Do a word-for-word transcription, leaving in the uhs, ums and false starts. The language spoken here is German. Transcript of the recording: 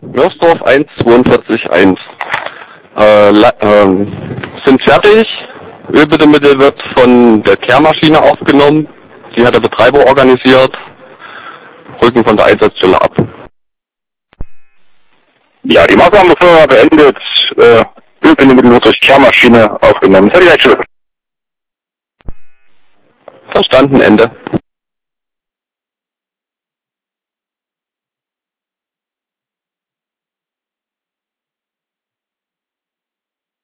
Mörsdorf eins zweiundvierzig eins. Äh, ähm, sind fertig. Ölbindemittel wird von der Kehrmaschine aufgenommen. Die hat der Betreiber organisiert. Rücken von der Einsatzstelle ab. Ja, die Maßnahme war beendet. Äh, Ölbindemittel wird durch Kehrmaschine aufgenommen. Das hätte ich eigentlich schon. Verstanden, Ende.